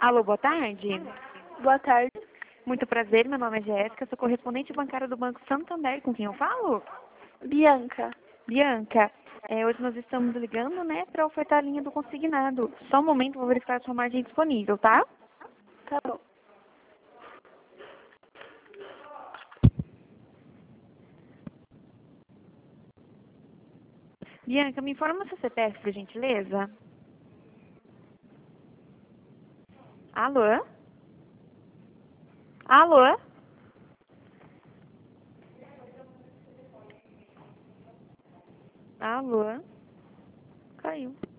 Alô, boa tarde. Boa tarde. Muito prazer, meu nome é Jéssica, sou correspondente bancária do Banco Santander. Com quem eu falo? Bianca. Bianca, hoje nós estamos ligando, né, para ofertar a linha do consignado. Só um momento, vou verificar a sua margem disponível, tá? Tá bom. Bianca, me informa o seu CPF, por gentileza. Alô? Alô? Alô? Caiu.